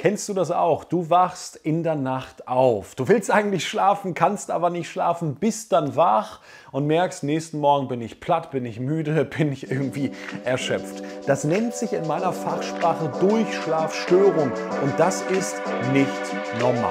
Kennst du das auch? Du wachst in der Nacht auf. Du willst eigentlich schlafen, kannst aber nicht schlafen, bist dann wach und merkst, nächsten Morgen bin ich platt, bin ich müde, bin ich irgendwie erschöpft. Das nennt sich in meiner Fachsprache Durchschlafstörung und das ist nicht normal.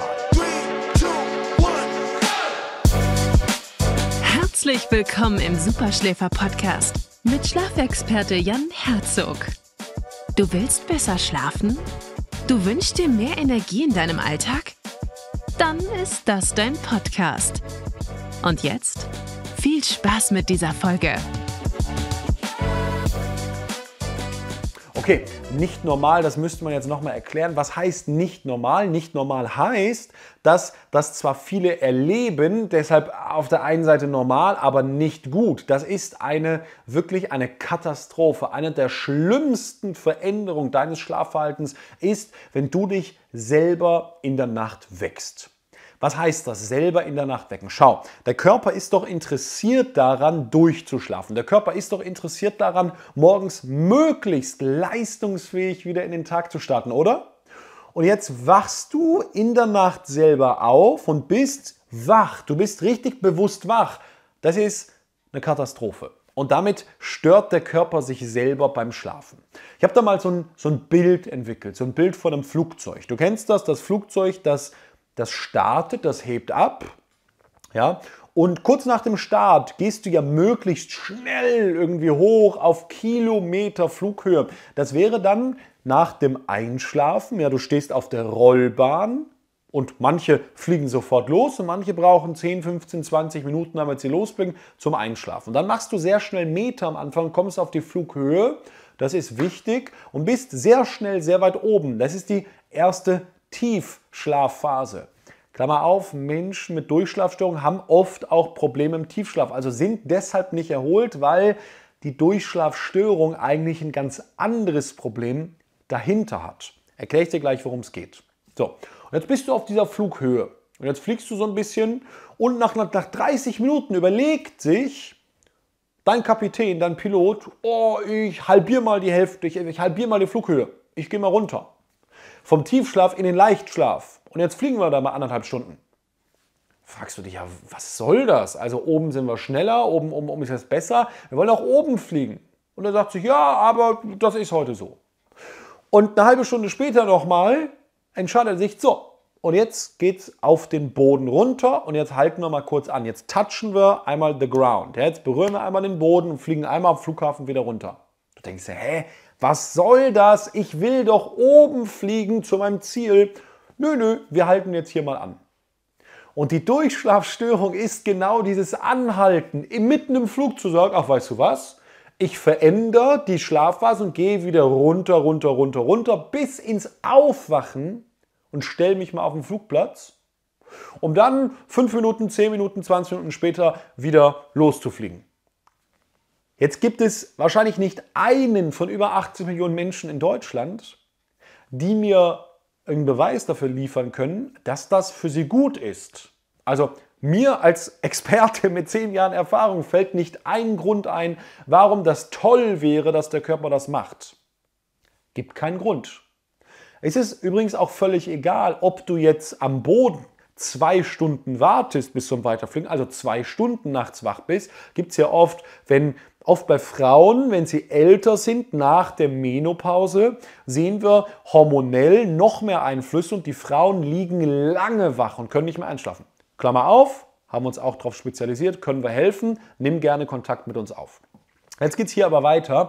Herzlich willkommen im Superschläfer-Podcast mit Schlafexperte Jan Herzog. Du willst besser schlafen? Du wünschst dir mehr Energie in deinem Alltag? Dann ist das dein Podcast. Und jetzt viel Spaß mit dieser Folge. Okay, nicht normal, das müsste man jetzt nochmal erklären. Was heißt nicht normal? Nicht normal heißt, dass das zwar viele erleben, deshalb auf der einen Seite normal, aber nicht gut. Das ist wirklich eine Katastrophe. Eine der schlimmsten Veränderungen deines Schlafverhaltens ist, wenn du dich selber in der Nacht wächst. Was heißt das, selber in der Nacht wecken? Schau, der Körper ist doch interessiert daran, durchzuschlafen. Der Körper ist doch interessiert daran, morgens möglichst leistungsfähig wieder in den Tag zu starten, oder? Und jetzt wachst du in der Nacht selber auf und bist wach. Du bist richtig bewusst wach. Das ist eine Katastrophe. Und damit stört der Körper sich selber beim Schlafen. Ich habe da mal so ein Bild entwickelt, so ein Bild von einem Flugzeug. Du kennst das Flugzeug, das startet, das hebt ab, ja, und kurz nach dem Start gehst du ja möglichst schnell irgendwie hoch auf Kilometer Flughöhe. Das wäre dann nach dem Einschlafen, ja, du stehst auf der Rollbahn und manche fliegen sofort los und manche brauchen 10, 15, 20 Minuten, damit sie losfliegen, zum Einschlafen. Und dann machst du sehr schnell Meter am Anfang, kommst auf die Flughöhe, das ist wichtig, und bist sehr schnell sehr weit oben. Das ist die erste Tiefschlafphase. Klammer auf, Menschen mit Durchschlafstörungen haben oft auch Probleme im Tiefschlaf, also sind deshalb nicht erholt, weil die Durchschlafstörung eigentlich ein ganz anderes Problem dahinter hat. Erkläre ich dir gleich, worum es geht. So, und jetzt bist du auf dieser Flughöhe und jetzt fliegst du so ein bisschen und nach 30 Minuten überlegt sich dein Kapitän, dein Pilot, oh, ich halbiere mal die Hälfte, ich halbiere mal die Flughöhe, ich gehe mal runter. Vom Tiefschlaf in den Leichtschlaf. Und jetzt fliegen wir da mal 1,5 Stunden. Fragst du dich, ja, was soll das? Also oben sind wir schneller, oben ist es besser. Wir wollen auch oben fliegen. Und er sagt sich, ja, aber das ist heute so. Und eine halbe Stunde später nochmal entscheidet er sich, so, und jetzt geht's auf den Boden runter und jetzt halten wir mal kurz an. Jetzt touchen wir einmal the ground. Ja, jetzt berühren wir einmal den Boden und fliegen einmal am Flughafen wieder runter. Du denkst dir, hä? Was soll das? Ich will doch oben fliegen zu meinem Ziel. Nö, wir halten jetzt hier mal an. Und die Durchschlafstörung ist genau dieses Anhalten, mitten im Flug zu sagen, ach, weißt du was? Ich verändere die Schlafphase und gehe wieder runter, bis ins Aufwachen und stelle mich mal auf den Flugplatz, um dann 5 Minuten, 10 Minuten, 20 Minuten später wieder loszufliegen. Jetzt gibt es wahrscheinlich nicht einen von über 80 Millionen Menschen in Deutschland, die mir einen Beweis dafür liefern können, dass das für sie gut ist. Also mir als Experte mit 10 Jahren Erfahrung fällt nicht ein Grund ein, warum das toll wäre, dass der Körper das macht. Gibt keinen Grund. Es ist übrigens auch völlig egal, ob du jetzt am Boden 2 Stunden wartest bis zum Weiterfliegen, also 2 Stunden nachts wach bist. Gibt es ja oft bei Frauen, wenn sie älter sind, nach der Menopause, sehen wir hormonell noch mehr Einflüsse und die Frauen liegen lange wach und können nicht mehr einschlafen. Klammer auf, haben uns auch darauf spezialisiert, können wir helfen, nimm gerne Kontakt mit uns auf. Jetzt geht es hier aber weiter.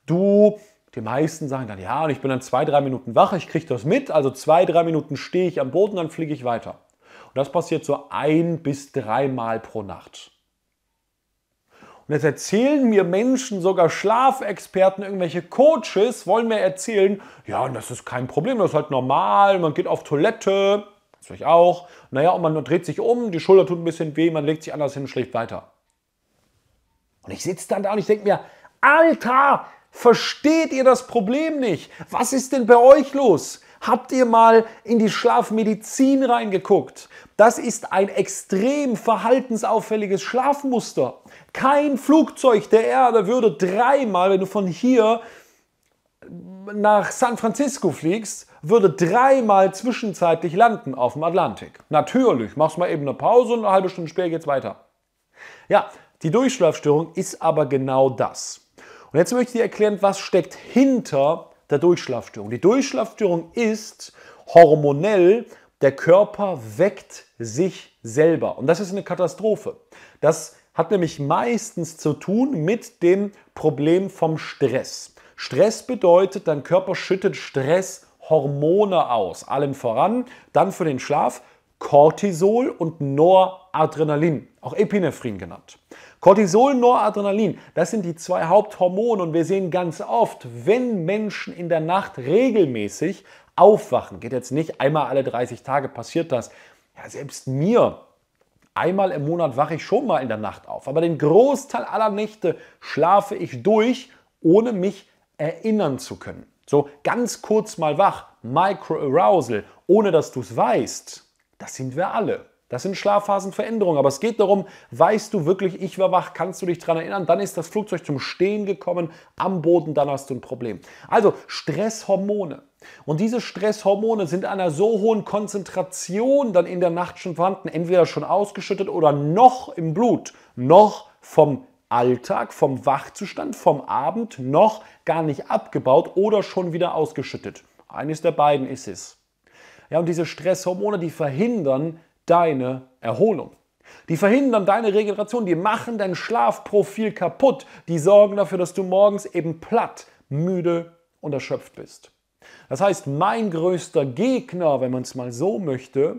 Die meisten sagen dann, ja, und ich bin dann 2, 3 Minuten wach, ich kriege das mit, also 2, 3 Minuten stehe ich am Boden, dann fliege ich weiter. Und das passiert so 1 bis 3 Mal pro Nacht. Und jetzt erzählen mir Menschen, sogar Schlafexperten, irgendwelche Coaches, wollen mir erzählen, ja, und das ist kein Problem, das ist halt normal, man geht auf Toilette, das tue ich auch, naja, und man dreht sich um, die Schulter tut ein bisschen weh, man legt sich anders hin und schläft weiter. Und ich sitze dann da und ich denke mir, Alter, versteht ihr das Problem nicht? Was ist denn bei euch los? Habt ihr mal in die Schlafmedizin reingeguckt? Das ist ein extrem verhaltensauffälliges Schlafmuster. Kein Flugzeug der Erde würde 3-mal, wenn du von hier nach San Francisco fliegst, würde 3-mal zwischenzeitlich landen auf dem Atlantik. Natürlich, machst mal eben eine Pause und eine halbe Stunde später geht's weiter. Ja, die Durchschlafstörung ist aber genau das. Und jetzt möchte ich dir erklären, was steckt hinter der Durchschlafstörung. Die Durchschlafstörung ist hormonell, der Körper weckt sich selber. Und das ist eine Katastrophe. Das hat nämlich meistens zu tun mit dem Problem vom Stress. Stress bedeutet, dein Körper schüttet Stresshormone aus. Allen voran, dann für den Schlaf, Cortisol und Noradrenalin, auch Epinephrin genannt. Cortisol, Noradrenalin, das sind die 2 Haupthormone und wir sehen ganz oft, wenn Menschen in der Nacht regelmäßig aufwachen, geht jetzt nicht einmal alle 30 Tage passiert das, ja, selbst mir, einmal im Monat wache ich schon mal in der Nacht auf, aber den Großteil aller Nächte schlafe ich durch, ohne mich erinnern zu können. So ganz kurz mal wach, Microarousal, ohne dass du es weißt, das sind wir alle. Das sind Schlafphasenveränderungen, aber es geht darum, weißt du wirklich, ich war wach, kannst du dich daran erinnern, dann ist das Flugzeug zum Stehen gekommen, am Boden, dann hast du ein Problem. Also Stresshormone. Und diese Stresshormone sind einer so hohen Konzentration dann in der Nacht schon vorhanden, entweder schon ausgeschüttet oder noch im Blut, noch vom Alltag, vom Wachzustand, vom Abend, noch gar nicht abgebaut oder schon wieder ausgeschüttet. Eines der beiden ist es. Ja, und diese Stresshormone, die verhindern deine Erholung. Die verhindern deine Regeneration, die machen dein Schlafprofil kaputt. Die sorgen dafür, dass du morgens eben platt, müde und erschöpft bist. Das heißt, mein größter Gegner, wenn man es mal so möchte,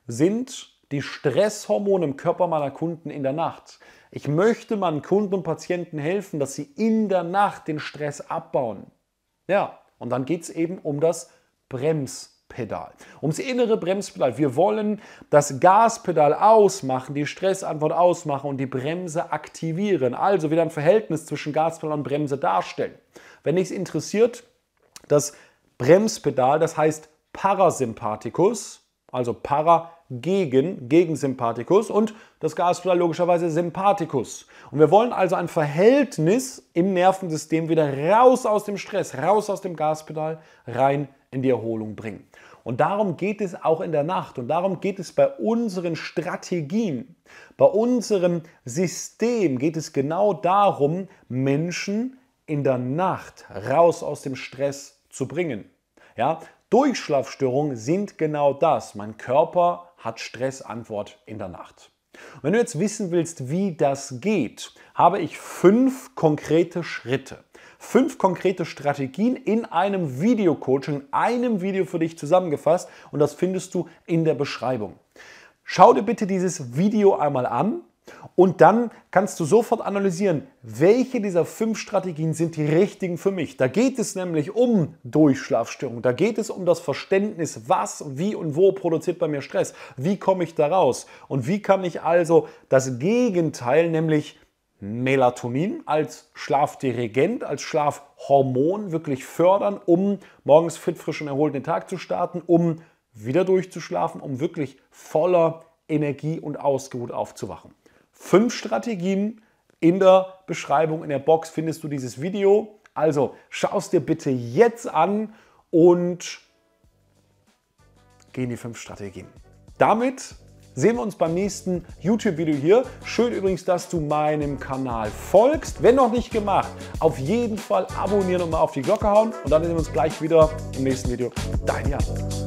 sind die Stresshormone im Körper meiner Kunden in der Nacht. Ich möchte meinen Kunden und Patienten helfen, dass sie in der Nacht den Stress abbauen. Ja, und dann geht es eben um das Bremspedal. Ums innere Bremspedal. Wir wollen das Gaspedal ausmachen, die Stressantwort ausmachen und die Bremse aktivieren. Also wieder ein Verhältnis zwischen Gaspedal und Bremse darstellen. Wenn dich es interessiert, das Bremspedal, das heißt Parasympathikus, also Para gegen Sympathikus und das Gaspedal logischerweise Sympathikus. Und wir wollen also ein Verhältnis im Nervensystem wieder raus aus dem Stress, raus aus dem Gaspedal, rein in die Erholung bringen. Und darum geht es auch in der Nacht und darum geht es bei unseren Strategien, bei unserem System geht es genau darum, Menschen in der Nacht raus aus dem Stress zu bringen. Ja, Durchschlafstörungen sind genau das. Mein Körper hat Stressantwort in der Nacht. Und wenn du jetzt wissen willst, wie das geht, habe ich 5 konkrete Schritte. 5 konkrete Strategien in einem Video-Coaching, in einem Video für dich zusammengefasst und das findest du in der Beschreibung. Schau dir bitte dieses Video einmal an und dann kannst du sofort analysieren, welche dieser 5 Strategien sind die richtigen für mich. Da geht es nämlich um Durchschlafstörungen, da geht es um das Verständnis, was, wie und wo produziert bei mir Stress, wie komme ich da raus und wie kann ich also das Gegenteil, nämlich Melatonin als Schlafdirigent, als Schlafhormon wirklich fördern, um morgens fit, frisch und erholt in den Tag zu starten, um wieder durchzuschlafen, um wirklich voller Energie und ausgeruht aufzuwachen. 5 Strategien in der Beschreibung, in der Box findest du dieses Video. Also schau es dir bitte jetzt an und geh in die 5 Strategien. Damit sehen wir uns beim nächsten YouTube-Video hier. Schön übrigens, dass du meinem Kanal folgst. Wenn noch nicht gemacht, auf jeden Fall abonnieren und mal auf die Glocke hauen. Und dann sehen wir uns gleich wieder im nächsten Video. Dein Jan.